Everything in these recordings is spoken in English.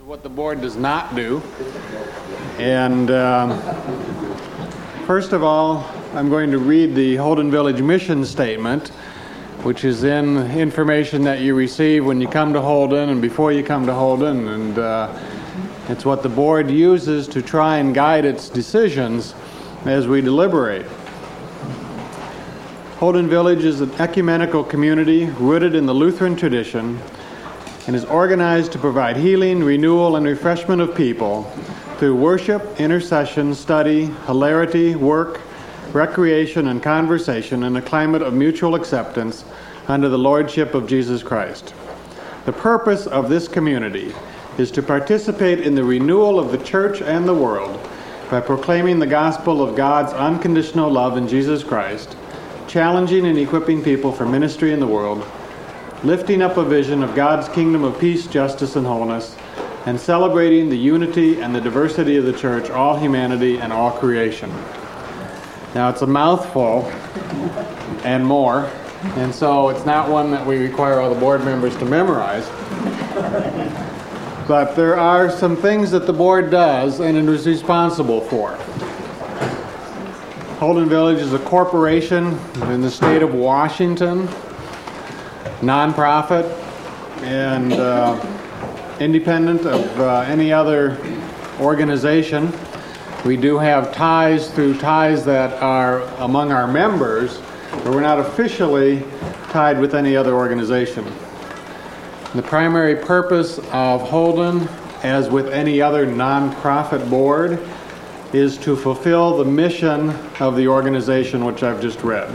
What the board does not do. And first of all, I'm going to read the Holden Village mission statement, which is in information that you receive when you come to Holden and before you come to Holden. And it's what the board uses to try and guide its decisions as we deliberate. Holden Village is an ecumenical community rooted in the Lutheran tradition and is organized to provide healing, renewal, and refreshment of people through worship, intercession, study, hilarity, work, recreation, and conversation in a climate of mutual acceptance under the lordship of Jesus Christ. The purpose of this community is to participate in the renewal of the church and the world by proclaiming the gospel of God's unconditional love in Jesus Christ, challenging and equipping people for ministry in the world, lifting up a vision of God's kingdom of peace, justice, and wholeness, and celebrating the unity and the diversity of the church, all humanity, and all creation. Now, it's a mouthful and more, and so it's not one that we require all the board members to memorize. But there are some things that the board does and it is responsible for. Holden Village is a corporation in the state of Washington, nonprofit, and independent of any other organization. We do have ties that are among our members, but we're not officially tied with any other organization. The primary purpose of Holden, as with any other nonprofit board, is to fulfill the mission of the organization which I've just read.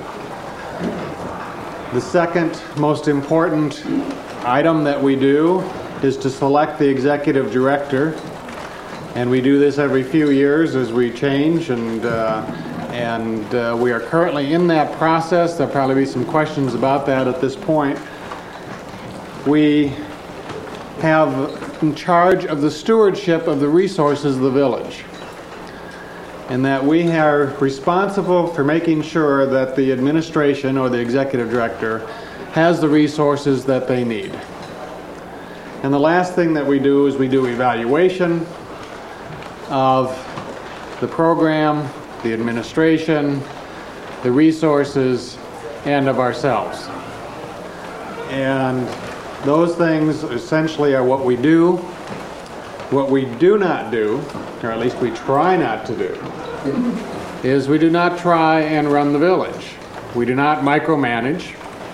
The second most important item that we do is to select the executive director, and we do this every few years as we change, and we are currently in that process. There'll probably be some questions about that at this point. We have in charge of the stewardship of the resources of the village, and that we are responsible for making sure that the administration or the executive director has the resources that they need. And the last thing that we do is we do evaluation of the program, the administration, the resources, and of ourselves. And those things essentially are what we do. What we do not do, or at least we try not to do, is we do not try and run the village. We do not micromanage.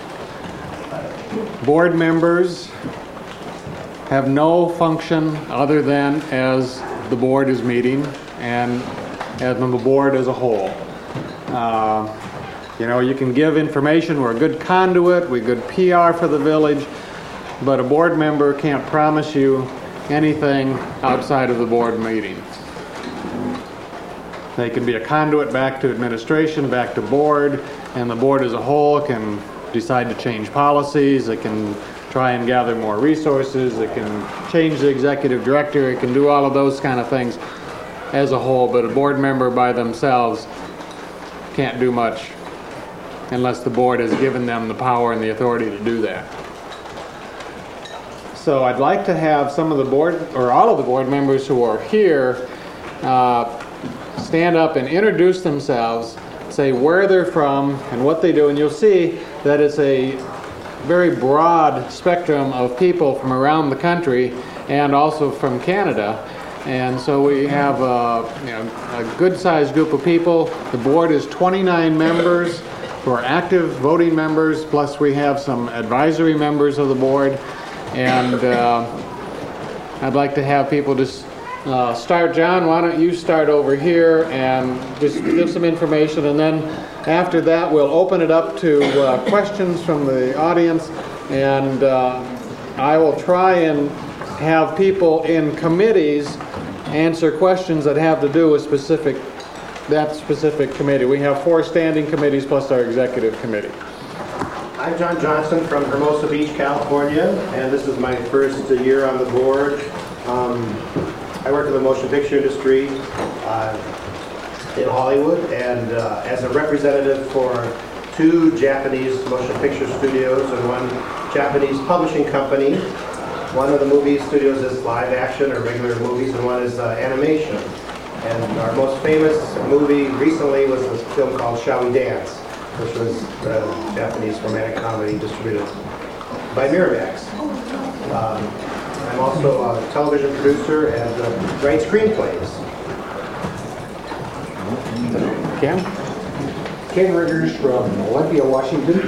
Board members have no function other than as the board is meeting and as the board as a whole. You can give information. We're a good conduit. We're good PR for the village, but a board member can't promise you anything outside of the board meeting. They can be a conduit back to administration, back to board, and the board as a whole can decide to change policies. It can try and gather more resources. It can change the executive director. It can do all of those kind of things as a whole, but a board member by themselves can't do much unless the board has given them the power and the authority to do that. So I'd like to have some of the board, or all of the board members who are here, stand up and introduce themselves, say where they're from and what they do, and you'll see that it's a very broad spectrum of people from around the country and also from Canada. And so we have a good-sized group of people. The board is 29 members who are active voting members, plus we have some advisory members of the board. And I'd like to have people just start. John, why don't you start over here and just give some information, and then after that we'll open it up to questions from the audience, and I will try and have people in committees answer questions that have to do with that specific committee. We have 4 standing committees plus our executive committee. I'm John Johnson from Hermosa Beach, California, and this is my first year on the board. I work in the motion picture industry in Hollywood, and as a representative for 2 Japanese motion picture studios and 1 Japanese publishing company, One of the movie studios is live action or regular movies, and one is animation. And our most famous movie recently was a film called Shall We Dance, which was a Japanese romantic comedy distributed by Miramax. I'm also a television producer and write screenplays. Ken? Ken Riggers from Olympia, Washington.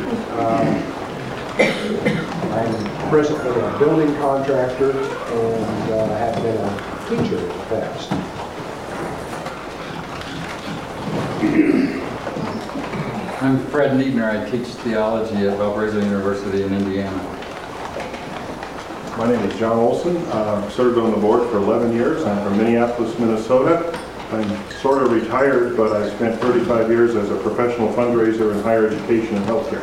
I'm presently a building contractor and have been a teacher in the past. I'm Fred Niedner. I teach theology at Valparaiso University in Indiana. My name is John Olson. I've served on the board for 11 years. I'm from Minneapolis, Minnesota. I'm sort of retired, but I spent 35 years as a professional fundraiser in higher education and healthcare.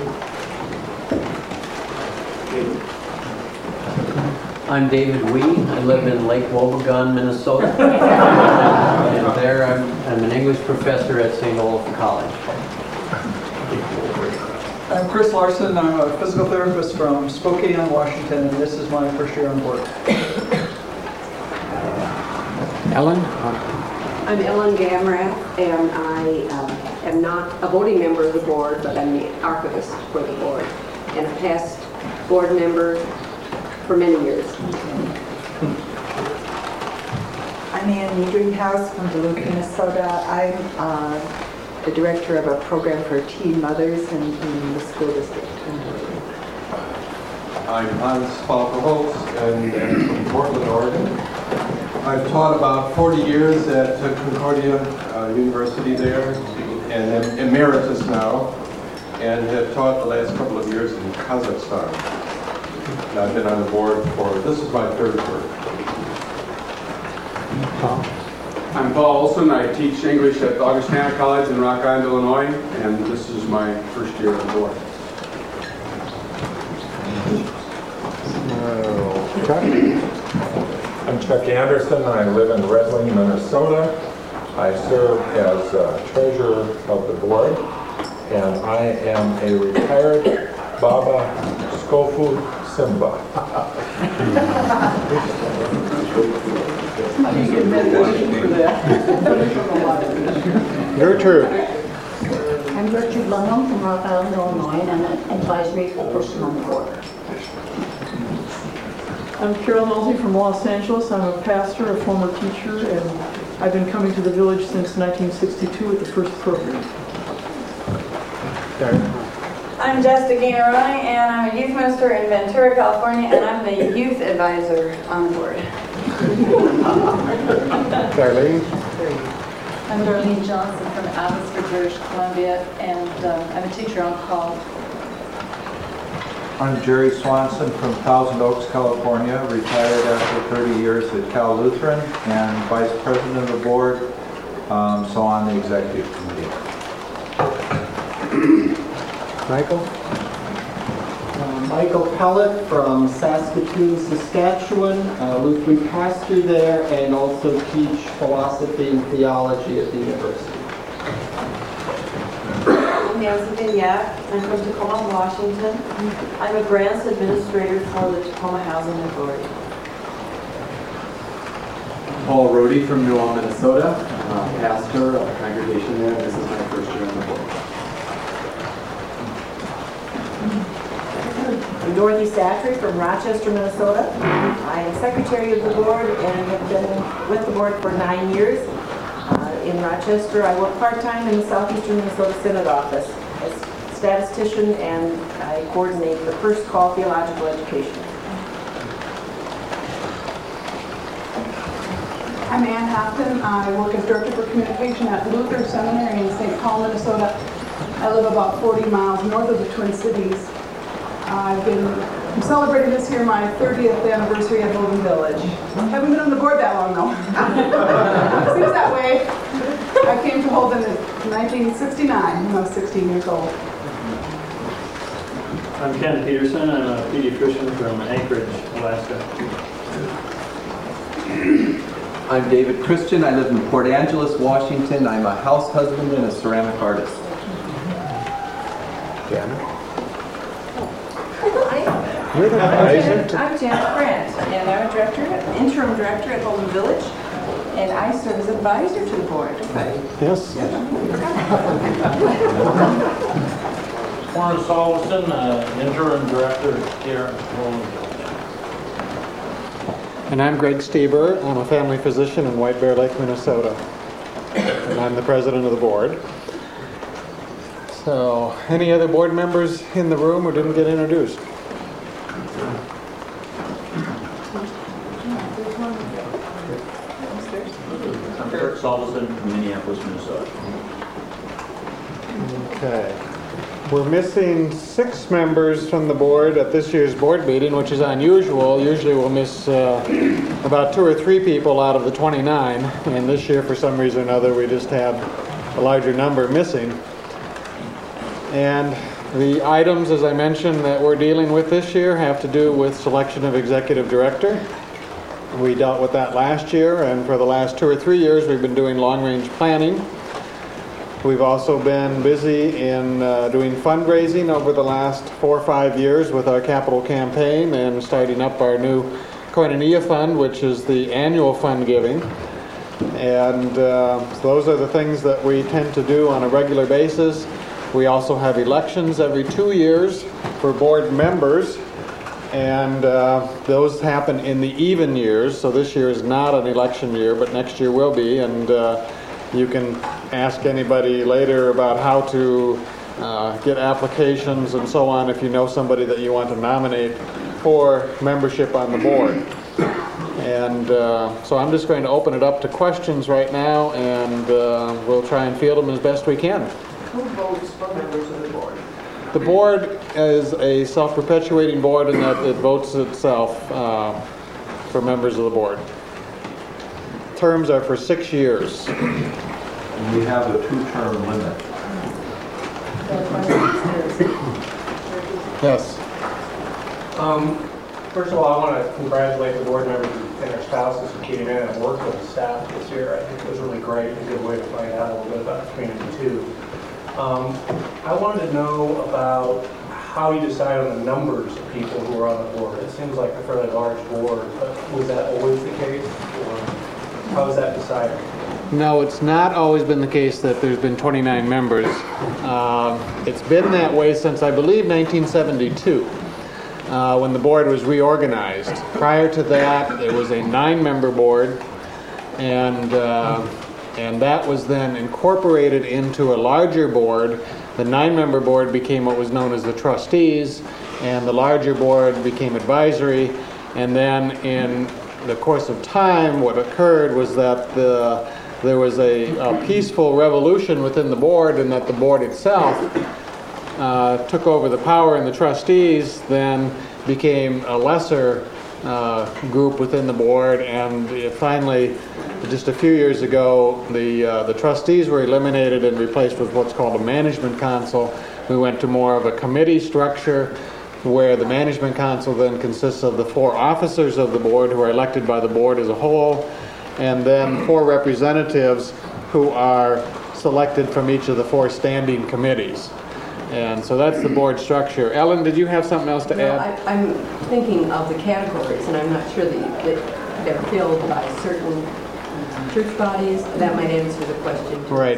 I'm David Wee. I live in Lake Wobegon, Minnesota. And there I'm an English professor at St. Olaf College. I'm Chris Larson. I'm a physical therapist from Spokane, Washington, and this is my first year on board. Ellen? I'm Ellen Gamrath, and I am not a voting member of the board, but I'm the archivist for the board, and a past board member for many years. I'm Anne Niedringhaus from Duluth, Minnesota. I'm the director of a program for teen mothers in the school district. I'm Hans Falkerholz and from Portland, Oregon. I've taught about 40 years at Concordia University there, and am emeritus now, and have taught the last couple of years in Kazakhstan. And I've been on the board for, this is my third term. I'm Paul Olson. I teach English at the Augustana College in Rock Island, Illinois, and this is my first year on board. Chuck? I'm Chuck Anderson. I live in Redling, Minnesota. I serve as treasurer of the board, and I am a retired Baba Skofu Simba. Gertrude. I'm Gertrude Lundholm from Rock Island, Illinois, and I'm an advisory person on the board. I'm Carol Nolte from Los Angeles. I'm a pastor, a former teacher, and I've been coming to the village since 1962 with the first program. I'm Jessica Gainer-Roy, and I'm a youth minister in Ventura, California, and I'm the youth advisor on the board. Darlene? I'm Darlene Johnson from Abbotsford, British Columbia, and I'm a teacher on call. I'm Jerry Swanson from Thousand Oaks, California, retired after 30 years at Cal Lutheran and vice president of the board, so on the executive committee. Michael? Michael Pellet from Saskatoon, Saskatchewan, Lutheran pastor there, and also teach philosophy and theology at the university. I'm Nancy Vignac. I'm from Tacoma, Washington. I'm a grants administrator for the Tacoma Housing Authority. Paul Rohde from New Ulm, Minnesota, pastor of a congregation there. This is my first year on the board. I'm Dorothy Satry from Rochester, Minnesota. I am secretary of the board and have been with the board for 9 years. In Rochester, I work part-time in the Southeastern Minnesota Synod office as statistician, and I coordinate the First Call Theological Education. I'm Ann Hopton. I work as Director for Communication at Luther Seminary in St. Paul, Minnesota. I live about 40 miles north of the Twin Cities. I'm celebrating this year my 30th anniversary at Holden Village. Haven't been on the board that long though. Seems that way. I came to Holden in 1969 when I was 16 years old. I'm Ken Peterson. I'm a pediatrician from Anchorage, Alaska. I'm David Christian. I live in Port Angeles, Washington. I'm a house husband and a ceramic artist. Jana? You're the advisor. I'm Janet Brandt, and I'm a director, interim director at Holden Village, and I serve as advisor to the board. Yes. Warren Solomon, interim director here at Holden Village. And I'm Greg Stieber. I'm a family physician in White Bear Lake, Minnesota. And I'm the president of the board. So, any other board members in the room who didn't get introduced? I'm Kurt Solomon from Minneapolis, Minnesota. Okay. We're missing 6 members from the board at this year's board meeting, which is unusual. Usually we'll miss about 2 or 3 people out of the 29, and this year for some reason or another we just had a larger number missing. And the items, as I mentioned, that we're dealing with this year have to do with selection of executive director. We dealt with that last year, and for the last 2 or 3 years we've been doing long-range planning. We've also been busy in doing fundraising over the last 4 or 5 years with our capital campaign and starting up our new Koinonia Fund, which is the annual fund giving. And those are the things that we tend to do on a regular basis. We also have elections every 2 years for board members, and those happen in the even years. So this year is not an election year, but next year will be. And you can ask anybody later about how to get applications and so on if you know somebody that you want to nominate for membership on the board. And so I'm just going to open it up to questions right now, and we'll try and field them as best we can. Who votes for members of the board? The board is a self-perpetuating board in that it votes itself for members of the board. Terms are for 6 years. And we have a 2-term limit. Yes. First of all, I want to congratulate the board members and their spouses who came in and worked with the staff this year. I think it was really great, a good way to find out a little bit about the community too. I wanted to know about how you decide on the numbers of people who are on the board. It seems like a fairly large board, but was that always the case? Or how is that decided? No, it's not always been the case that there's been 29 members. It's been that way since, I believe, 1972, when the board was reorganized. Prior to that, it was a 9-member board, and that was then incorporated into a larger board. The 9-member board became what was known as the trustees, and the larger board became advisory. And then in the course of time, what occurred was that there was a peaceful revolution within the board, and that the board itself took over the power, and the trustees then became a lesser group within the board. And finally, just a few years ago, the trustees were eliminated and replaced with what's called a management council. We went to more of a committee structure, where the management council then consists of the 4 officers of the board who are elected by the board as a whole, and then 4 representatives who are selected from each of the 4 standing committees. And so that's the board structure. Ellen, did you have something else to add? I'm thinking of the categories, and I'm not sure that they're filled by certain church bodies. That might answer the question. Right.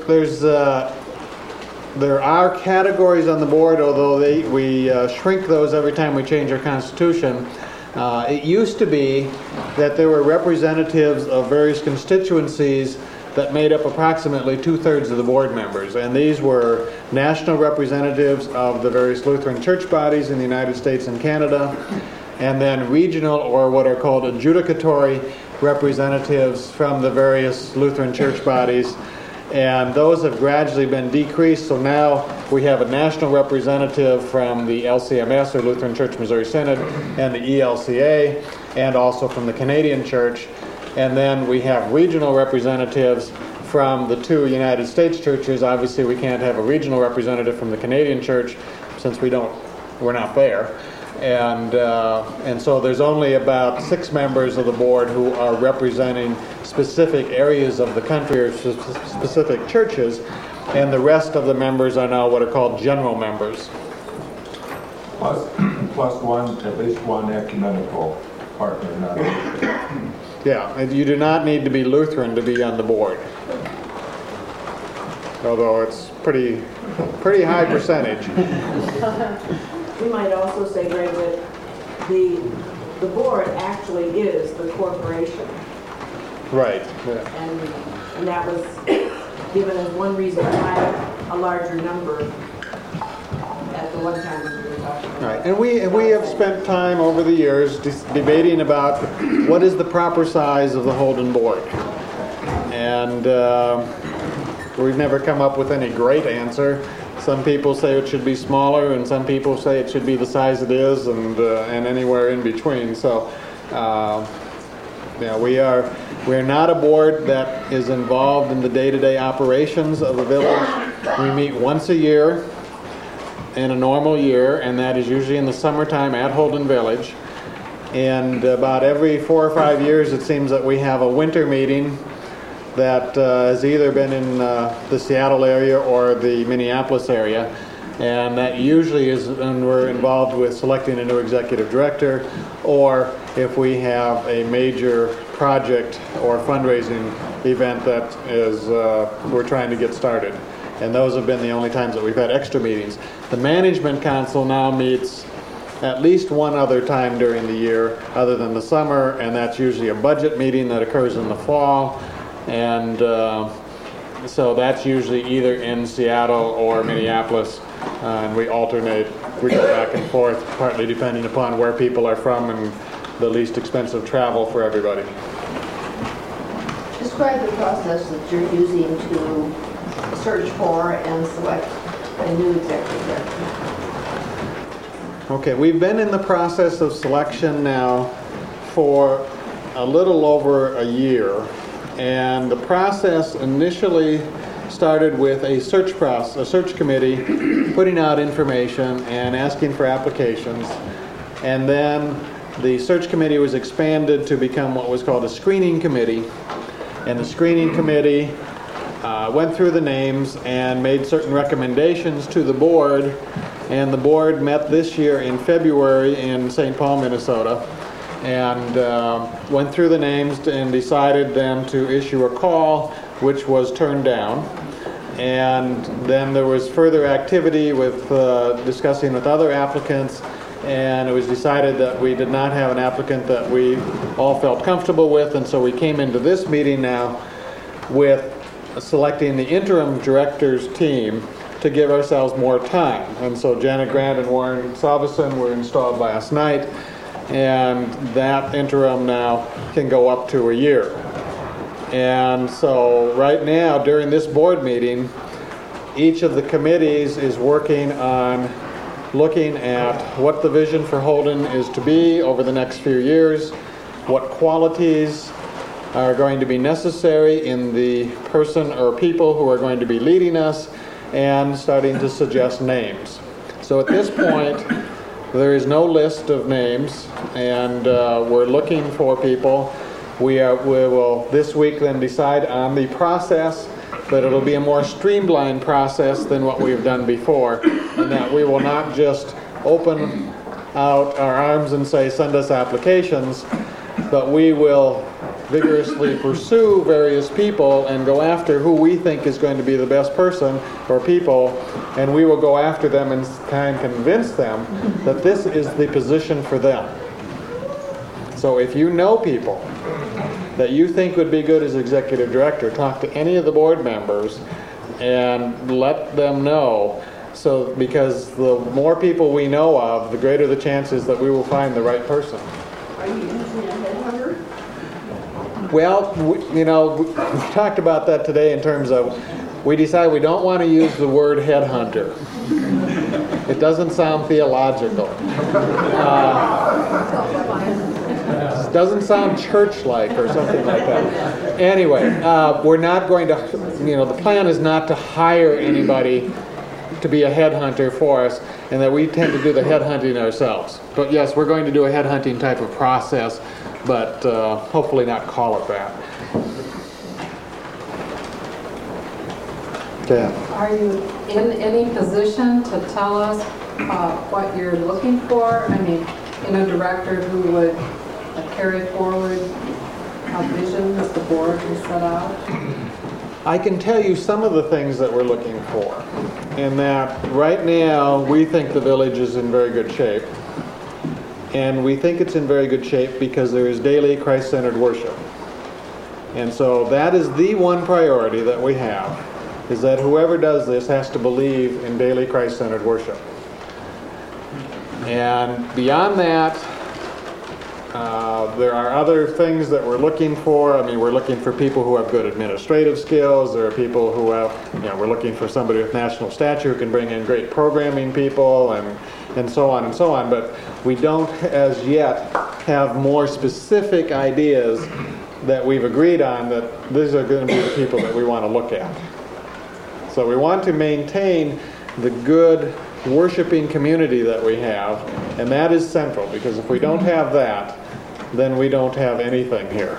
There are categories on the board, although we shrink those every time we change our constitution. It used to be that there were representatives of various constituencies that made up approximately 2/3 of the board members. And these were national representatives of the various Lutheran church bodies in the United States and Canada, and then regional, or what are called adjudicatory representatives from the various Lutheran church bodies. And those have gradually been decreased, so now we have a national representative from the LCMS, or Lutheran Church Missouri Synod, and the ELCA, and also from the Canadian Church. And then we have regional representatives from the 2 United States churches. Obviously, we can't have a regional representative from the Canadian Church since we're not there. And so there's only about 6 members of the board who are representing specific areas of the country or specific churches, and the rest of the members are now what are called general members. Plus plus one, at least one ecumenical partner, not Yeah, and you do not need to be Lutheran to be on the board. Although it's pretty high percentage. We might also say, Greg, that the board actually is the corporation. Right. And that was given as one reason why a larger number at the one time when we were talking about. Right, and we have spent time over the years debating about what is the proper size of the Holden board. And we've never come up with any great answer. Some people say it should be smaller, and some people say it should be the size it is, and anywhere in between. So, we're not a board that is involved in the day-to-day operations of the village. We meet once a year in a normal year, and that is usually in the summertime at Holden Village. And about every 4 or 5 years, it seems that we have a winter meeting that has either been in the Seattle area or the Minneapolis area, and that usually is when we're involved with selecting a new executive director, or if we have a major project or fundraising event that is we're trying to get started. And those have been the only times that we've had extra meetings. The Management Council now meets at least one other time during the year other than the summer, and that's usually a budget meeting that occurs in the fall. And so that's usually either in Seattle or Minneapolis, and we alternate. We go back and forth, partly depending upon where people are from and the least expensive travel for everybody. Describe the process that you're using to search for and select a new executive director. Okay, we've been in the process of selection now for a little over a year. And the process initially started with a search committee putting out information and asking for applications. And then the search committee was expanded to become what was called a screening committee. And the screening committee went through the names and made certain recommendations to the board. And the board met this year in February in St. Paul, Minnesota, and went through the names and decided then to issue a call, which was turned down. And then there was further activity with discussing with other applicants, and it was decided that we did not have an applicant that we all felt comfortable with, and so we came into this meeting now with selecting the interim director's team to give ourselves more time. And so Janet Grant and Warren Salveson were installed last night, and that interim now can go up to a year. And so right now, during this board meeting, each of the committees is working on looking at what the vision for Holden is to be over the next few years, what qualities are going to be necessary in the person or people who are going to be leading us, and starting to suggest names. So at this point, there is no list of names, and we're looking for people. We will this week then decide on the process, but it'll be a more streamlined process than what we've done before, and that we will not just open out our arms and say, send us applications, but we will vigorously pursue various people and go after who we think is going to be the best person or people, and we will go after them and try and convince them that this is the position for them. So if you know people that you think would be good as executive director, talk to any of the board members and let them know. So because the more people we know of, the greater the chances that we will find the right person. Are you using a headhunter? Well, we talked about that today in terms of, we decided we don't want to use the word headhunter. It doesn't sound theological. It doesn't sound church-like or something like that. Anyway, we're not going to, the plan is not to hire anybody to be a headhunter for us, and that we tend to do the headhunting ourselves. But yes, we're going to do a headhunting type of process, but hopefully not call it that. Okay. Are you in any position to tell us what you're looking for? I mean, in a director who would carry forward a vision that the board has set out? I can tell you some of the things that we're looking for. And that right now, we think the village is in very good shape. And we think it's in very good shape because there is daily Christ-centered worship. And so that is the one priority that we have, is that whoever does this has to believe in daily Christ-centered worship. And beyond that, there are other things that we're looking for. I mean, we're looking for people who have good administrative skills. There are people who have, we're looking for somebody with national stature who can bring in great programming people and so on and so on. But we don't as yet have more specific ideas that we've agreed on that these are going to be the people that we want to look at. So we want to maintain the good worshiping community that we have, and that is central, because if we don't have that, then we don't have anything here.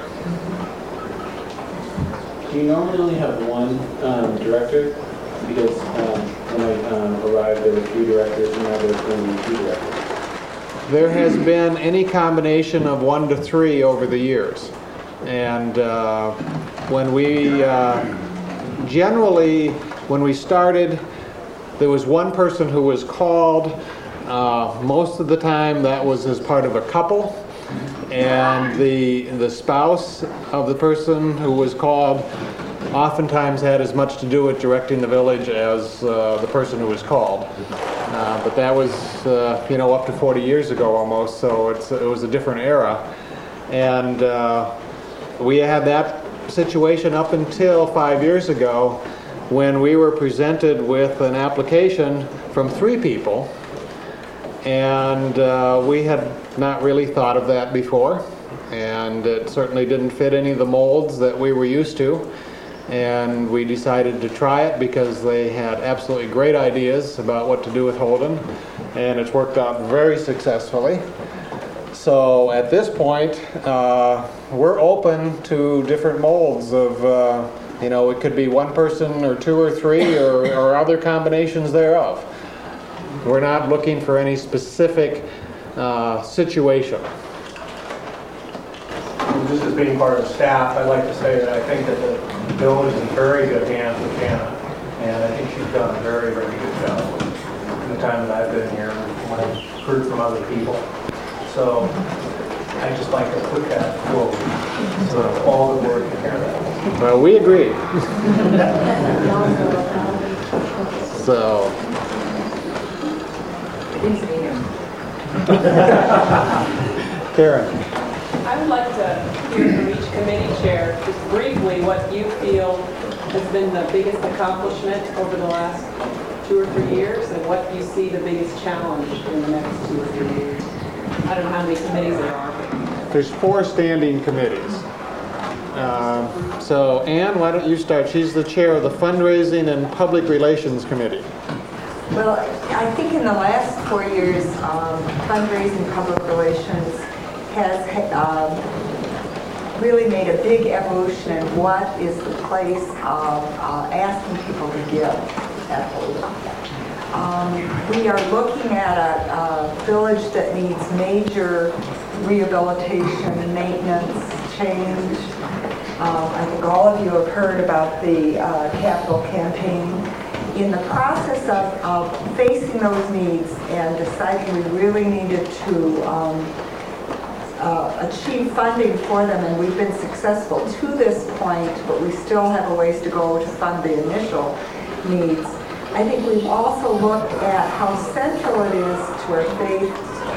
Do you normally only have one director? Because when I arrived, there were 3 directors, and now there's only 2 directors. There has been any combination of 1 to 3 over the years. And when we generally, when we started, there was one person who was called. Most of the time that was as part of a couple. And the spouse of the person who was called oftentimes had as much to do with directing the village as the person who was called. But that was, up to 40 years ago almost, so it was a different era. And we had that situation up until 5 years ago when we were presented with an application from 3 people. And we had not really thought of that before, and it certainly didn't fit any of the molds that we were used to. And we decided to try it because they had absolutely great ideas about what to do with Holden, and it's worked out very successfully. So at this point, we're open to different molds of, it could be 1 person or 2 or 3 or other combinations thereof. We're not looking for any specific situation. Just as being part of the staff, I'd like to say that I think that the village is in very good hands with Hannah, and I think she's done a very, very good job in the time that I've been here and what I've heard from other people. So I'd just like to put that forward so that all the board can hear that. Well, we agree. So. Karen. I would like to hear from each committee chair just briefly what you feel has been the biggest accomplishment over the last 2 or 3 years and what you see the biggest challenge in the next 2 or 3 years. I don't know how many committees there are. There's 4 standing committees. So Ann, why don't you start? She's the chair of the Fundraising and Public Relations Committee. Well, I think in the last 4 years, fundraising public relations has really made a big evolution in what is the place of asking people to give at Holden. We are looking at a village that needs major rehabilitation, maintenance, change. I think all of you have heard about the capital campaign. In the process of facing those needs and deciding we really needed to achieve funding for them, and we've been successful to this point, but we still have a ways to go to fund the initial needs. I think we've also looked at how central it is to our faith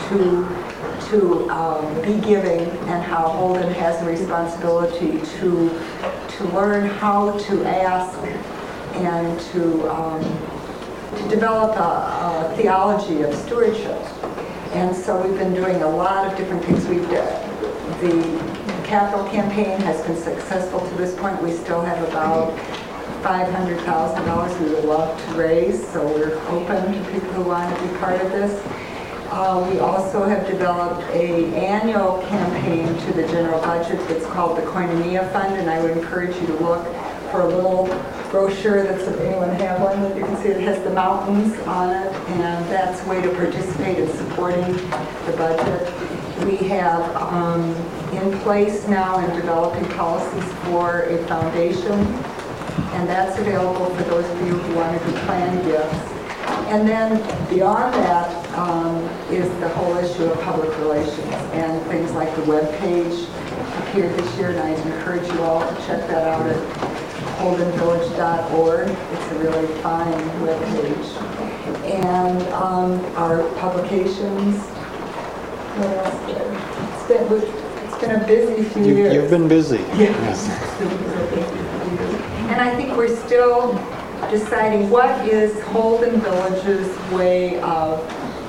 to be giving, and how Holden has a responsibility to learn how to ask and to develop a theology of stewardship. And so we've been doing a lot of different things. The capital campaign has been successful to this point. We still have about $500,000 we would love to raise, so we're open to people who want to be part of this. We also have developed an annual campaign to the general budget that's called the Koinonia Fund, and I would encourage you to look for a little brochure that's, if anyone have one, that you can see it has the mountains on it, and that's a way to participate in supporting the budget. We have in place now and developing policies for a foundation, and that's available for those of you who want to do planned gifts. And then beyond that is the whole issue of public relations and things like the web page appeared this year, and I encourage you all to check that out at holdenvillage.org. It's a really fine web page. And our publications. What else there? It's been a busy few years. You've been busy. Yes. And I think we're still deciding what is Holden Village's way of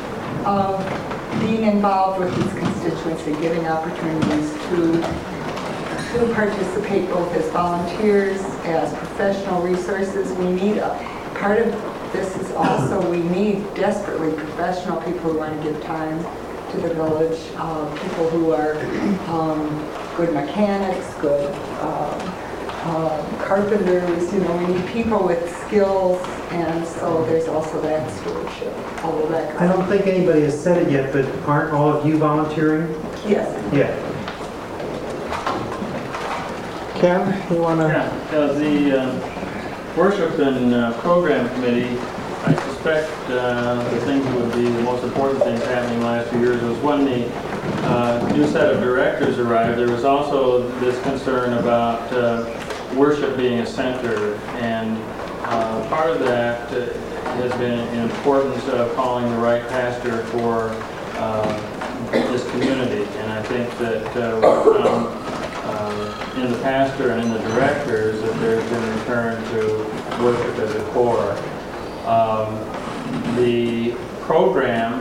being involved with its constituency, giving opportunities to participate both as volunteers, as professional resources. We need part of this is also we need desperately professional people who want to give time to the village, people who are good mechanics, good carpenters, we need people with skills, and so there's also that stewardship. I don't think anybody has said it yet, but aren't all of you volunteering? Yes. Yeah. Ken, you want to? Yeah, the worship and program committee, I suspect the things that would be the most important things happening in the last few years was when the new set of directors arrived, there was also this concern about worship being a center, and part of that has been an importance of calling the right pastor for this community. And I think that in the pastor and in the directors that there's been a return to worship as a core. The program,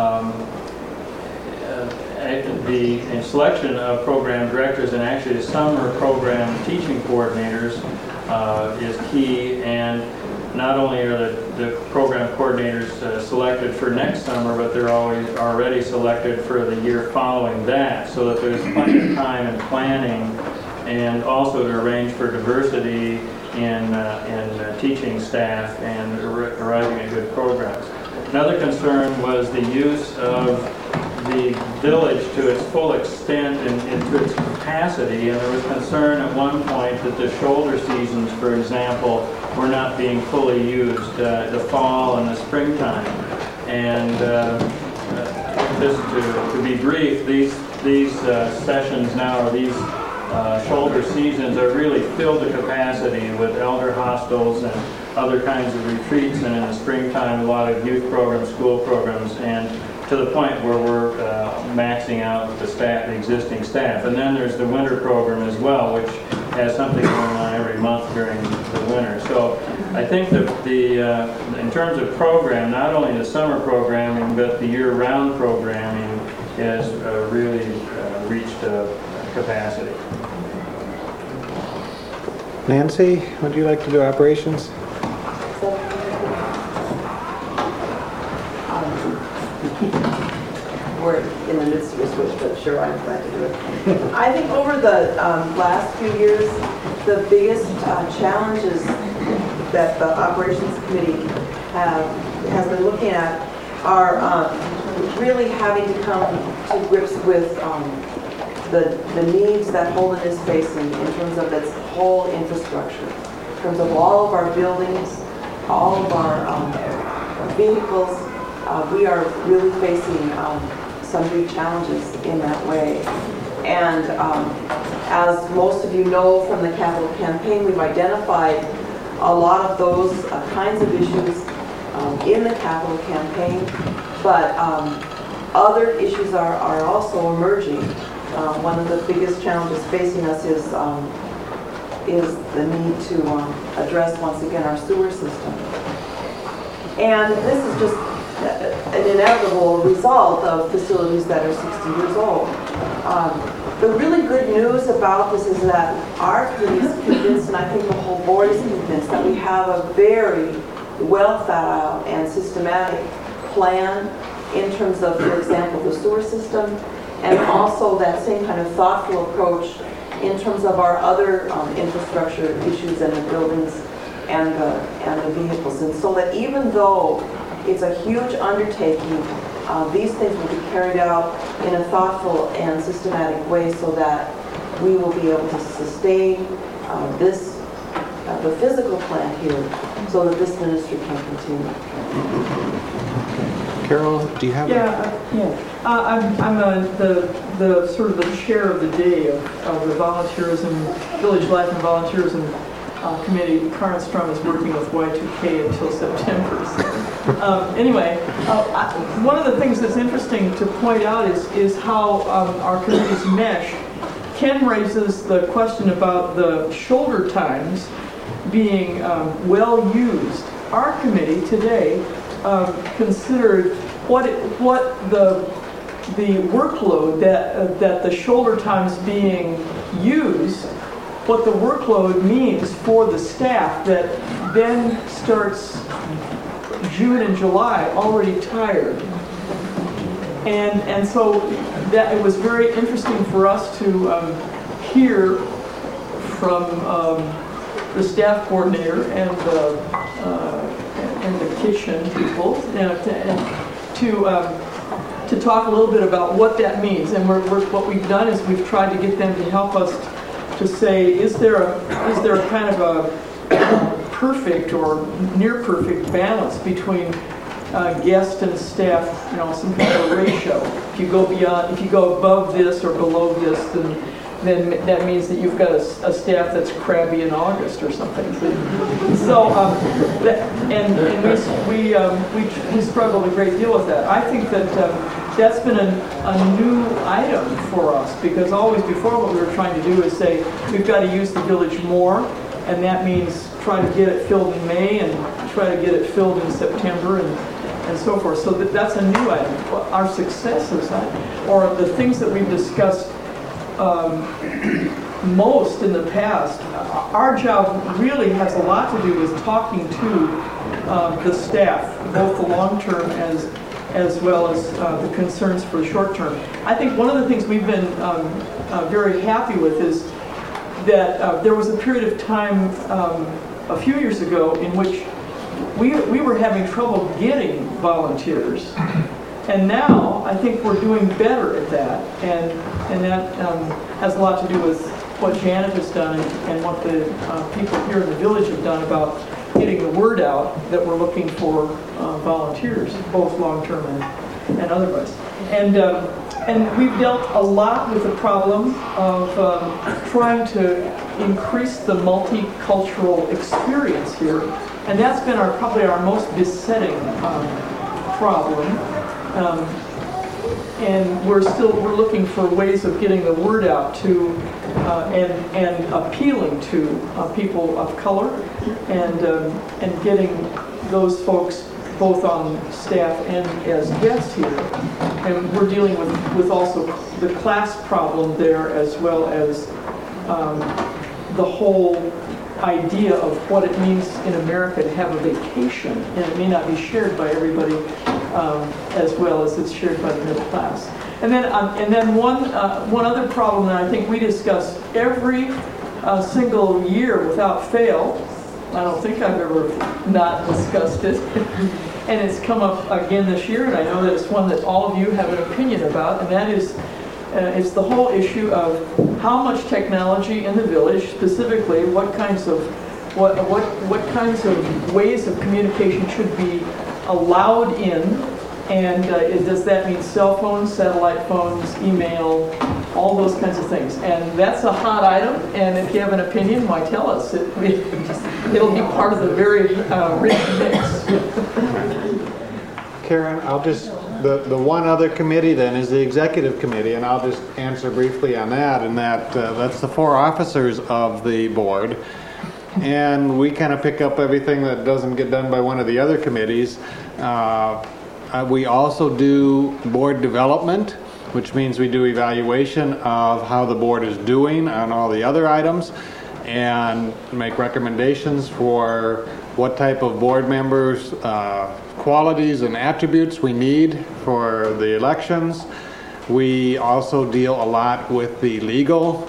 the selection of program directors and actually the summer program teaching coordinators is key, and not only are the program coordinators selected for next summer, but they're already selected for the year following that, so that there's plenty of time and planning, and also to arrange for diversity in teaching staff and arriving at good programs. Another concern was the use of the village to its full extent and to its capacity, and there was concern at one point that the shoulder seasons, for example, were not being fully used, the fall and the springtime. And just to be brief, these sessions now, or these shoulder seasons are really filled to capacity with elder hostels and other kinds of retreats, and in the springtime a lot of youth programs, school programs, and to the point where we're maxing out the existing staff. And then there's the winter program as well, which has something going on every month during the winter. So I think that in terms of program, not only the summer programming, but the year-round programming has really reached capacity. Nancy, would you like to do operations? We're in the midst of a switch, but sure, I'm glad to do it. I think over the last few years, the biggest challenges that the operations committee has been looking at are really having to come to grips with the needs that Holden is facing in terms of its whole infrastructure, in terms of all of our buildings, all of our vehicles. We are really facing some big challenges in that way. And as most of you know from the capital campaign, we've identified a lot of those kinds of issues in the capital campaign, but other issues are also emerging. One of the biggest challenges facing us is the need to address once again our sewer system. And this is just an inevitable result of facilities that are 60 years old. The really good news about this is that our committee is convinced, and I think the whole board is convinced, that we have a very well thought out and systematic plan in terms of, for example, the sewer system, and also that same kind of thoughtful approach in terms of our other infrastructure issues and the buildings and the vehicles. And so that even though it's a huge undertaking, these things will be carried out in a thoughtful and systematic way so that we will be able to sustain the physical plant here so that this ministry can continue. Carol, do you have? I'm the sort of the chair of the day of the volunteerism, Village Life and Volunteerism Committee. Karen Strum is working with Y2K until September. Anyway, one of the things that's interesting to point out is how our committees mesh. Ken raises the question about the shoulder times being well used. Our committee today considered what the workload that the shoulder times being used, what the workload means for the staff that then starts June and July already tired. And so that it was very interesting for us to hear from the staff coordinator and the kitchen people to talk a little bit about what that means. And what we've done is we've tried to get them to help us to say, is there a kind of a perfect or near perfect balance between guest and staff, some kind of a ratio. If you go above this or below this, then that means that you've got a staff that's crabby in August or something. So, we struggled a great deal with that. I think that that's been a new item for us, because always before what we were trying to do is say we've got to use the village more, and that means try to get it filled in May and try to get it filled in September and so forth. So that's a new item. Our successes, or the things that we've discussed most in the past, our job really has a lot to do with talking to the staff, both the long term as well as the concerns for the short term. I think one of the things we've been very happy with is that there was a period of time a few years ago in which we were having trouble getting volunteers, and now I think we're doing better at that, and that has a lot to do with what Janet has done and what the people here in the village have done about getting the word out that we're looking for volunteers, both long-term and otherwise. And we've dealt a lot with the problem of trying to increase the multicultural experience here, and that's been probably our most besetting problem. And we're looking for ways of getting the word out to and appealing to people of color, and getting those folks both on staff and as guests here. And we're dealing with also the class problem there, as well as the whole idea of what it means in America to have a vacation, and it may not be shared by everybody as well as it's shared by the middle class. And then one other problem that I think we discuss every single year without fail. I don't think I've ever not discussed it. And it's come up again this year, and I know that it's one that all of you have an opinion about, and that is it's the whole issue of how much technology in the village, specifically what kinds of ways of communication should be allowed in, and does that mean cell phones, satellite phones, email, all those kinds of things. And that's a hot item, and if you have an opinion, why tell us? It'll be part of the very rich mix. Karen, the one other committee then is the executive committee, and I'll just answer briefly on that, and that's the 4 officers of the board. And we kind of pick up everything that doesn't get done by one of the other committees. We also do board development, which means we do evaluation of how the board is doing on all the other items, and make recommendations for what type of board members, qualities and attributes we need for the elections. We also deal a lot with the legal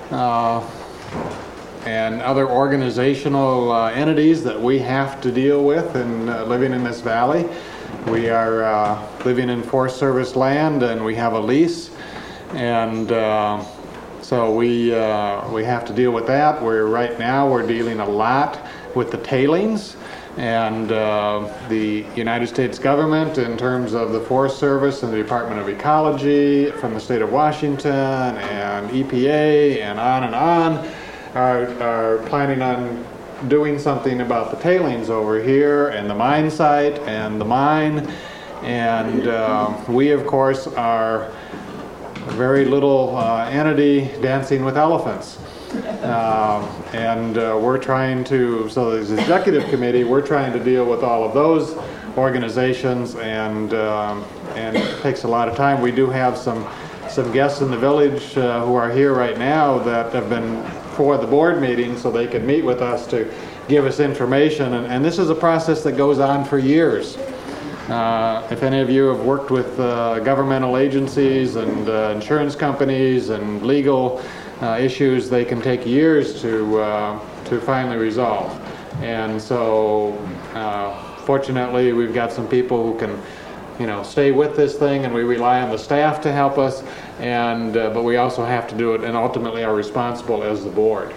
and other organizational entities that we have to deal with in living in this valley. We are living in Forest Service land, and we have a lease, and so we have to deal with that. Right now we're dealing a lot with the tailings, and the United States government, in terms of the Forest Service and the Department of Ecology from the state of Washington and EPA and on, are planning on doing something about the tailings over here and the mine site and the mine. And we, of course, are a very little entity dancing with elephants. And we're trying to, so as the executive committee, we're trying to deal with all of those organizations, and it takes a lot of time. We do have some guests in the village who are here right now that have been for the board meeting, so they could meet with us to give us information, and this is a process that goes on for years. If any of you have worked with governmental agencies and insurance companies and legal issues, they can take years to finally resolve. And so fortunately we've got some people who can stay with this thing, and we rely on the staff to help us, and but we also have to do it, and ultimately are responsible as the board.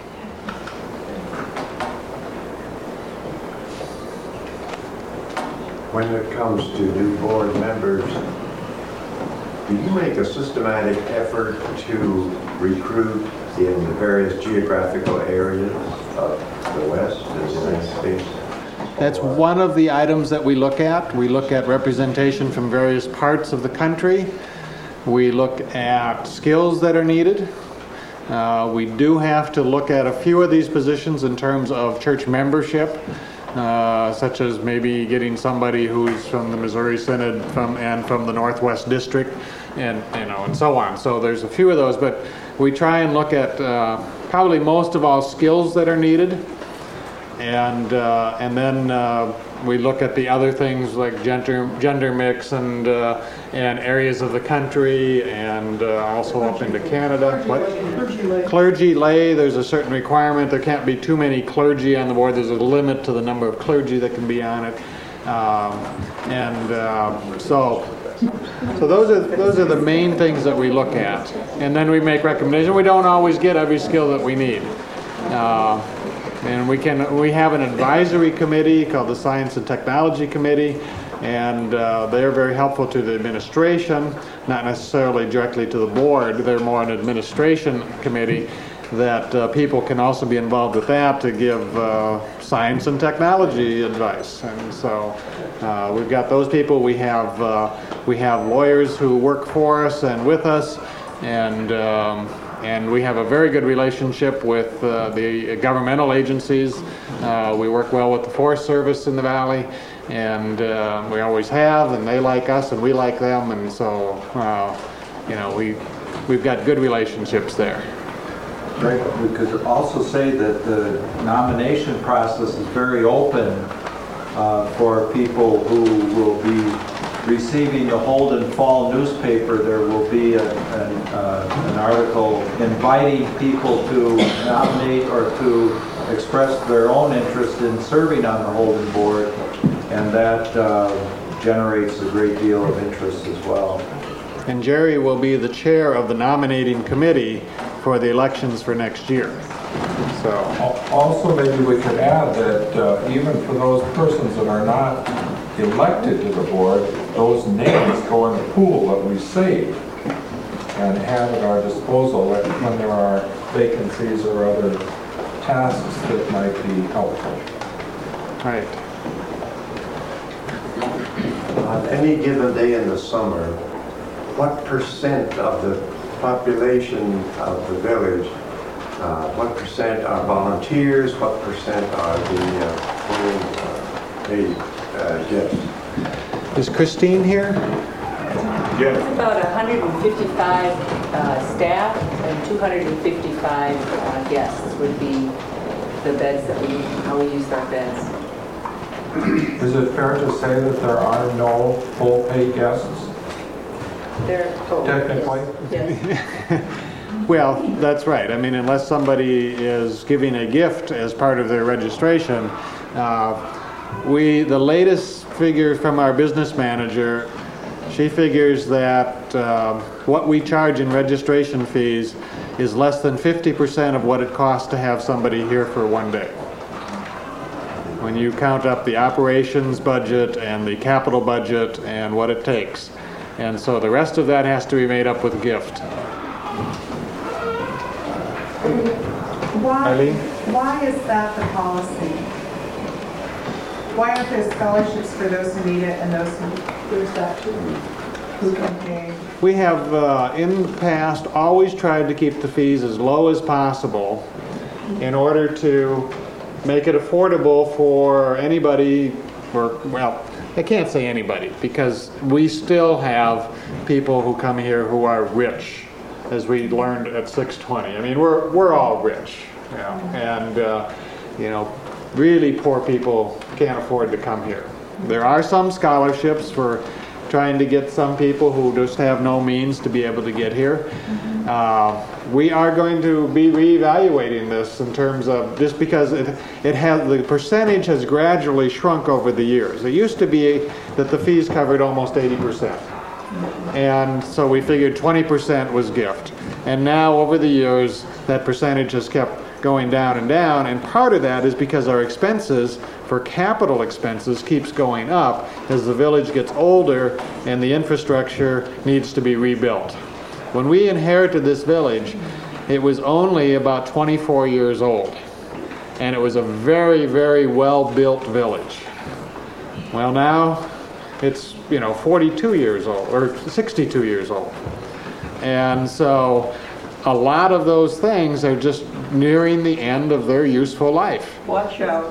When it comes to new board members, do you make a systematic effort to recruit in the various geographical areas of the West and the United States? That's one of the items that we look at. We look at representation from various parts of the country. We look at skills that are needed. We do have to look at a few of these positions in terms of church membership, such as maybe getting somebody who's from the Missouri Synod and from the Northwest District, and so on. So there's a few of those, but we try and look at probably most of all skills that are needed. And then we look at the other things like gender mix and areas of the country, and also up into Canada. Clergy lay. There's a certain requirement. There can't be too many clergy on the board. There's a limit to the number of clergy that can be on it, so those are the main things that we look at, and then we make recommendations. We don't always get every skill that we need. And we have an advisory committee called the Science and Technology Committee, and they're very helpful to the administration, not necessarily directly to the board. They're more an administration committee that people can also be involved with that to give science and technology advice. And so we've got those people. We have lawyers who work for us and with us, and we have a very good relationship with the governmental agencies. We work well with the Forest Service in the valley, and we always have, and they like us and we like them, and so we've got good relationships there. Right. We could also say that the nomination process is very open for people who will be receiving the Holden Fall newspaper. There will be an article inviting people to nominate or to express their own interest in serving on the Holden board, and that generates a great deal of interest as well. And Jerry will be the chair of the nominating committee for the elections for next year. So also maybe we could add that even for those persons that are not elected to the board, those names go in the pool that we save and have at our disposal when there are vacancies or other tasks that might be helpful. Right. On any given day in the summer, what percent of the population of the village, what percent are volunteers, what percent are the paid guests? Is Christine here? It's about 155 staff and 255 guests would be the beds how we use our beds. Is it fair to say that there are no full paid guests? They're technically? Yes. Well, that's right. I mean, unless somebody is giving a gift as part of their registration, the latest figure from our business manager, she figures that what we charge in registration fees is less than 50% of what it costs to have somebody here for one day. When you count up the operations budget and the capital budget and what it takes. And so the rest of that has to be made up with gift. Why is that the policy? Why aren't there scholarships for those who need it and those who can pay? We have, in the past, always tried to keep the fees as low as possible in order to make it affordable for anybody, or, well, I can't say anybody, because we still have people who come here who are rich, as we learned at 620. I mean, we're all rich, and really poor people can't afford to come here. There are some scholarships for trying to get some people who just have no means to be able to get here. We are going to be reevaluating this in terms of, just because the percentage has gradually shrunk over the years. It used to be that the fees covered almost 80%. And so we figured 20% was gift. And now over the years, that percentage has kept going down and down, and part of that is because our expenses for capital expenses keeps going up as the village gets older and the infrastructure needs to be rebuilt. When we inherited this village, it was only about 24 years old, and it was a very, very well-built village. Well, now it's 42 years old, or 62 years old. And so a lot of those things are just nearing the end of their useful life. Watch out.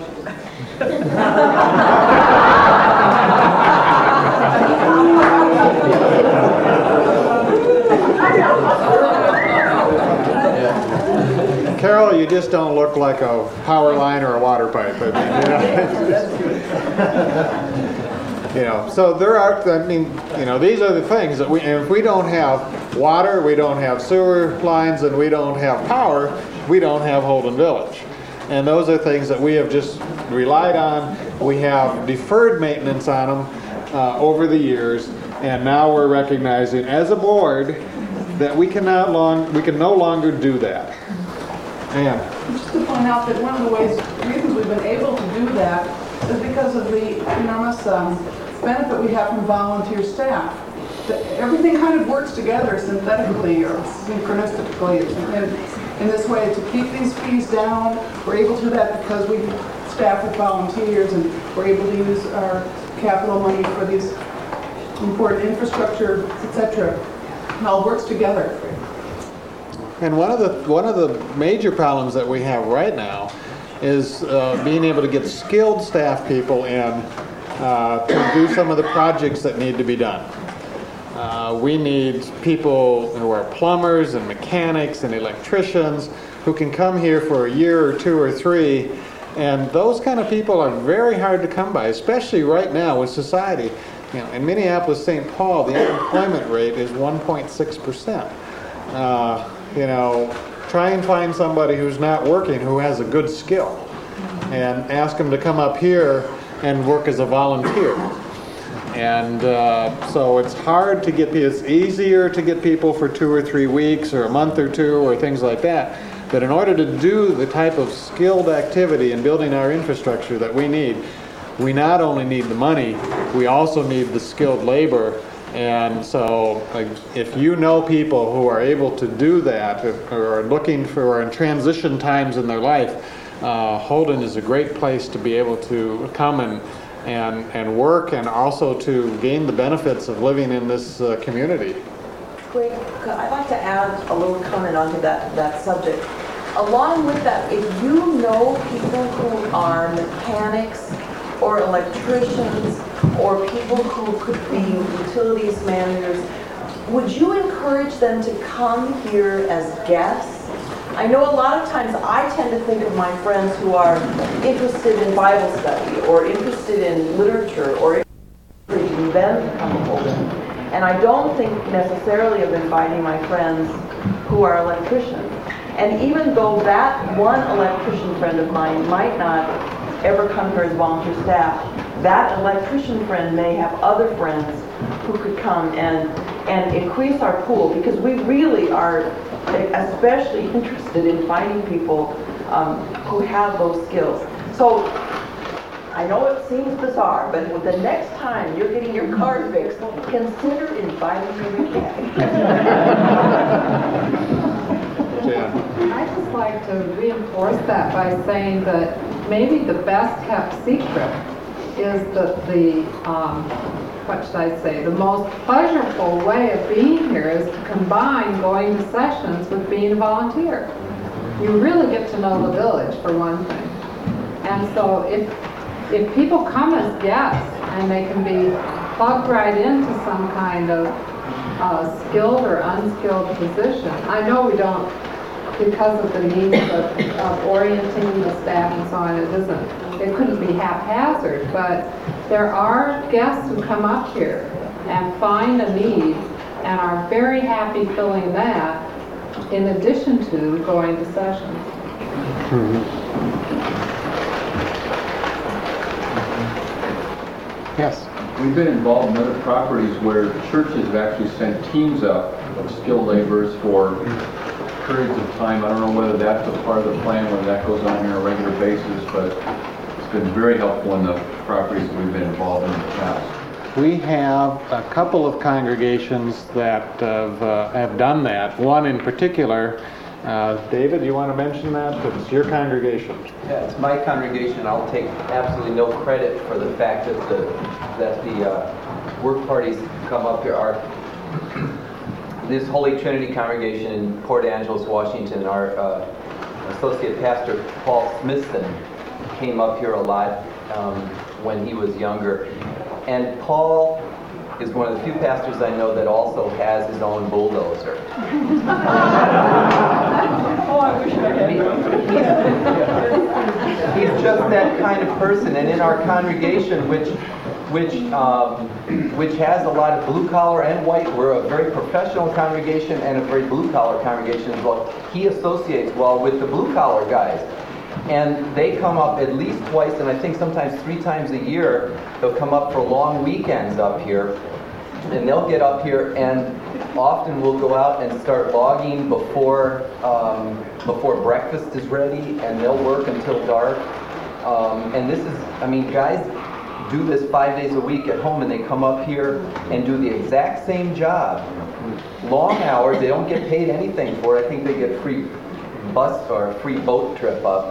Carol, you just don't look like a power line or a water pipe. I mean, so there are, these are the things that if we don't have water, we don't have sewer lines, and we don't have power, we don't have Holden Village. And those are things that we have just relied on. We have deferred maintenance on them over the years, and now we're recognizing as a board that we can no longer do that. And just to point out that one of the reasons we've been able to do that is because of the enormous benefit we have from volunteer staff. Everything kind of works together synthetically or synchronistically in this way to keep these fees down. We're able to do that because we staff with volunteers, and we're able to use our capital money for these important infrastructure, etc. It all works together. And one of the major problems that we have right now is being able to get skilled staff people in to do some of the projects that need to be done. We need people who are plumbers and mechanics and electricians who can come here for a year or two or three, and those kind of people are very hard to come by, especially right now with society. In Minneapolis-St. Paul, the unemployment rate is 1.6%. Try and find somebody who's not working who has a good skill and ask them to come up here and work as a volunteer. And so it's hard to get people. It's easier to get people for 2 or 3 weeks or a month or two or things like that. But in order to do the type of skilled activity in building our infrastructure that we need, we not only need the money, we also need the skilled labor. And so if you know people who are able to do that, or are looking for in transition times in their life, Holden is a great place to be able to come and work, and also to gain the benefits of living in this community. Quick, I'd like to add a little comment onto that subject. Along with that, if you know people who are mechanics or electricians or people who could be utilities managers, would you encourage them to come here as guests? I know a lot of times I tend to think of my friends who are interested in Bible study or interested in literature or encouraging them to come to Holden. And I don't think necessarily of inviting my friends who are electricians. And even though that one electrician friend of mine might not ever come here as volunteer staff, that electrician friend may have other friends who could come and increase our pool, because we really are especially interested in finding people who have those skills. So I know it seems bizarre, but the next time you're getting your car fixed, consider inviting me again. I'd just like to reinforce that by saying that maybe the best kept secret is what should I say, the most pleasurable way of being here is to combine going to sessions with being a volunteer. You really get to know the village, for one thing. And so if people come as guests and they can be plugged right into some kind of skilled or unskilled position, I know we don't, because of the needs of orienting the staff and so on, it couldn't be haphazard, but there are guests who come up here and find a need and are very happy filling that in addition to going to sessions. Yes. We've been involved in other properties where churches have actually sent teams up of skilled laborers for periods of time. I don't know whether that's a part of the plan, whether that goes on here on a regular basis, but it's been very helpful in the properties that we've been involved in the past. We have a couple of congregations that have done that. One in particular, David, you want to mention that? It's your congregation. Yeah, it's my congregation. I'll take absolutely no credit for the fact that the work parties come up here. This Holy Trinity congregation in Port Angeles, Washington, our associate pastor, Paul Smithson, came up here a lot when he was younger. And Paul is one of the few pastors I know that also has his own bulldozer. Oh, I wish I had He's just that kind of person. And in our congregation, which has a lot of blue collar and white, we're a very professional congregation and a very blue collar congregation as well. He associates well with the blue collar guys. And they come up at least twice, and I think sometimes 3 times a year. They'll come up for long weekends up here, and they'll get up here, and often we'll go out and start logging before breakfast is ready, and they'll work until dark. And this is, I mean, guys do this 5 days a week at home, and they come up here and do the exact same job. Long hours, they don't get paid anything for it. I think they get free bus or a free boat trip up.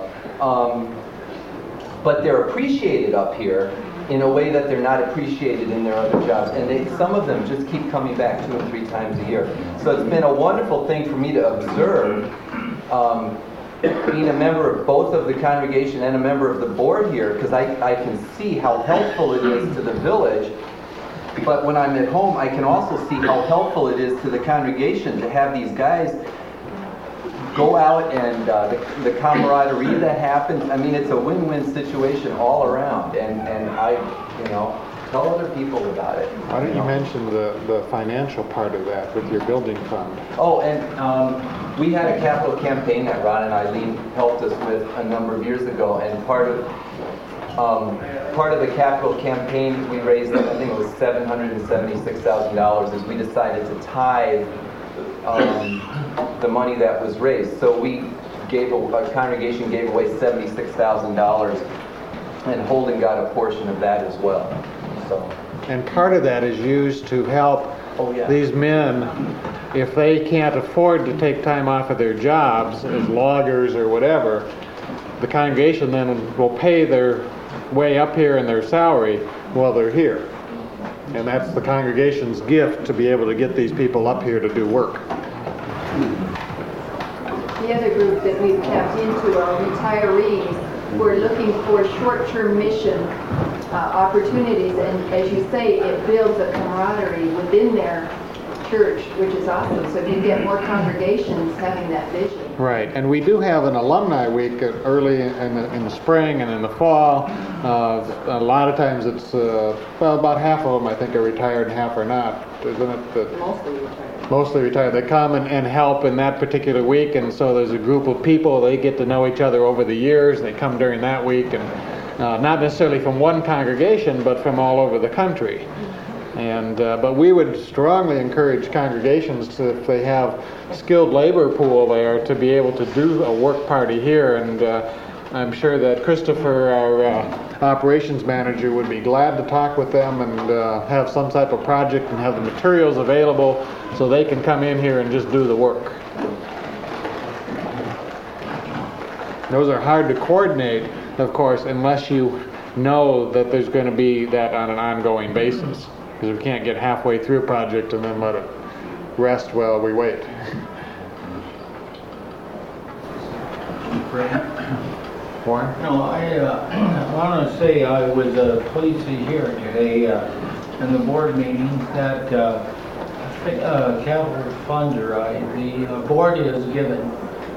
But they're appreciated up here in a way that they're not appreciated in their other jobs. And some of them just keep coming back 2 and 3 times a year. So it's been a wonderful thing for me to observe, being a member of both of the congregation and a member of the board here, because I can see how helpful it is to the village. But when I'm at home, I can also see how helpful it is to the congregation to have these guys go out, and the camaraderie that happens. I mean, it's a win-win situation all around, and I, tell other people about it. Why don't you mention the financial part of that with your building fund? Oh, and we had a capital campaign that Ron and Eileen helped us with a number of years ago, and part of the capital campaign we raised, I think it was $776,000, is we decided to tithe the money that was raised. So our congregation gave away $76,000, and Holden got a portion of that as well. So. And part of that is used to help these men, if they can't afford to take time off of their jobs as loggers or whatever, the congregation then will pay their way up here in their salary while they're here. And that's the congregation's gift to be able to get these people up here to do work. The other group that we've tapped into are retirees who are looking for short-term mission opportunities. And as you say, it builds a camaraderie within their church, which is awesome. So if you get more congregations having that vision. Right, and we do have an alumni week early in the spring and in the fall. A lot of times it's, well, about half of them I think are retired and half are not. Isn't it? Mostly retired. Mostly retired. They come and help in that particular week, and so there's a group of people, they get to know each other over the years. They come during that week, and not necessarily from one congregation, but from all over the country. And but we would strongly encourage congregations to, if they have skilled labor pool there, to be able to do a work party here. And I'm sure that Christopher, our operations manager, would be glad to talk with them and have some type of project and have the materials available so they can come in here and just do the work. Those are hard to coordinate, of course, unless you know that there's going to be that on an ongoing basis. Because we can't get halfway through a project and then let it rest while we wait. Warren? No, I want to say I was pleased to hear today in the board meeting that capital funds are right. The board has given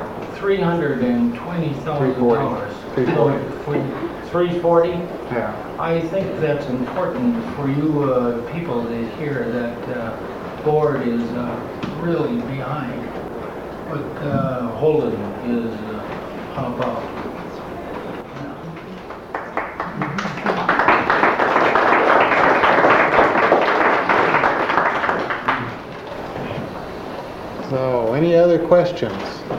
$320,000. $340? Yeah. I think that's important for you people to hear that board is really behind what Holden is about. So, any other questions?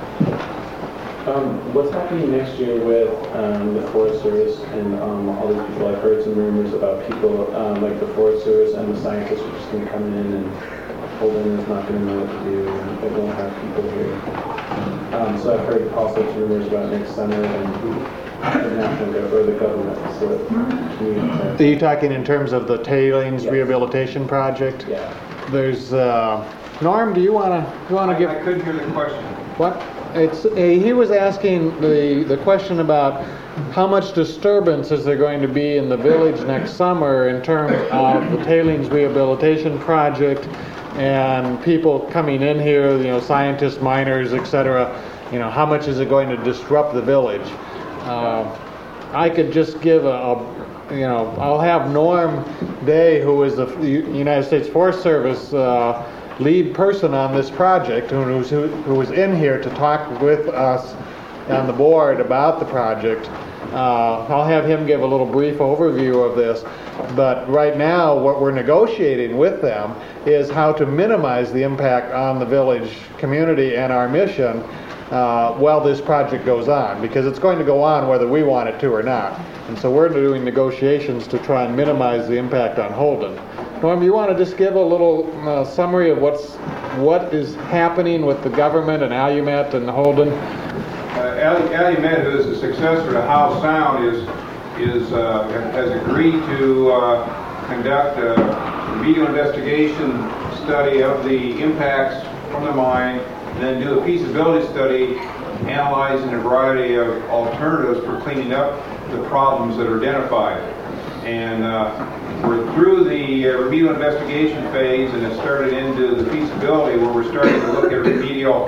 What's happening next year with the Forest Service and all these people? I've heard some rumors about people like the Forest Service and the scientists are just going to come in and Holden is not going to know what to do and they won't have people here. So I've heard also some rumors about next summer and the national or the government. So Are you talking in terms of the tailings rehabilitation project? Yeah. There's Norm. Do you want to give? I couldn't hear the question. What? It's he was asking the question about how much disturbance is there going to be in the village next summer in terms of the tailings rehabilitation project and people coming in here, you know, scientists, miners, etc. You know, how much is it going to disrupt the village? I could just give you know, I'll have Norm Day, who is the United States Forest Service lead person on this project, who was in here to talk with us on the board about the project. I'll have him give a little brief overview of this. But right now, what we're negotiating with them is how to minimize the impact on the village community and our mission while this project goes on, because it's going to go on whether we want it to or not. And so we're doing negotiations to try and minimize the impact on Holden. Norm, you want to just give a little summary of what is happening with the government and Alumet and Holden? Alumet, who is the successor to Howe Sound, has agreed to conduct a remedial investigation study of the impacts from the mine, and then do a feasibility study analyzing a variety of alternatives for cleaning up the problems that are identified. And we're through the remedial investigation phase, and it started into the feasibility, where we're starting to look at remedial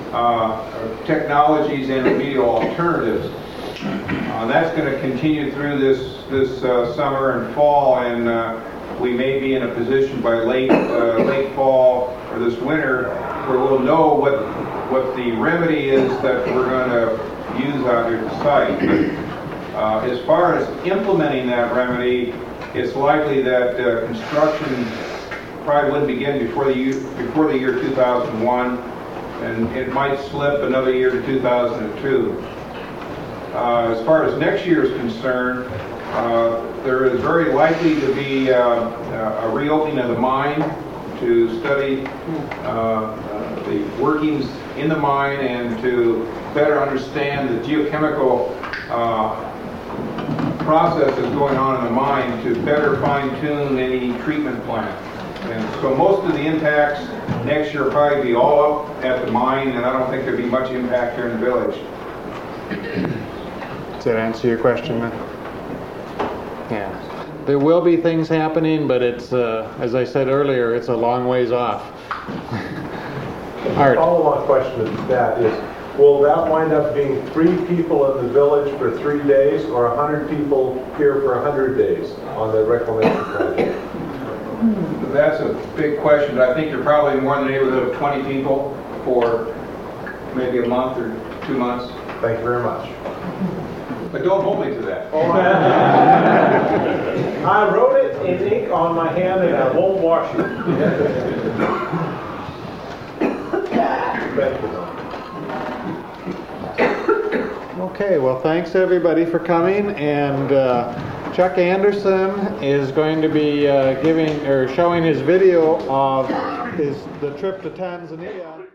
technologies and remedial alternatives. That's going to continue through this summer and fall, and we may be in a position by late fall or this winter where we'll know what the remedy is that we're going to use out here at the site. But as far as implementing that remedy, it's likely that construction probably wouldn't begin before the year 2001, and it might slip another year to 2002. As far as next year is concerned, there is very likely to be a reopening of the mine to study the workings in the mine and to better understand the geochemical processes going on in the mine to better fine-tune any treatment plant. And so most of the impacts next year will probably be all up at the mine, and I don't think there'll be much impact here in the village. Does that answer your question then? Yeah. there will be things happening, but it's, as I said earlier, it's a long ways off. Art. Follow-on question to that is, will that wind up being 3 people in the village for 3 days, or 100 people here for 100 days on the reclamation project? That's a big question, but I think you're probably more in the neighborhood of 20 people for maybe a month or 2 months. Thank you very much. But don't hold me to that. I wrote it in ink on my hand and I won't wash it. Thank you. Okay, well, thanks everybody for coming, and Chuck Anderson is going to be showing his video of the trip to Tanzania.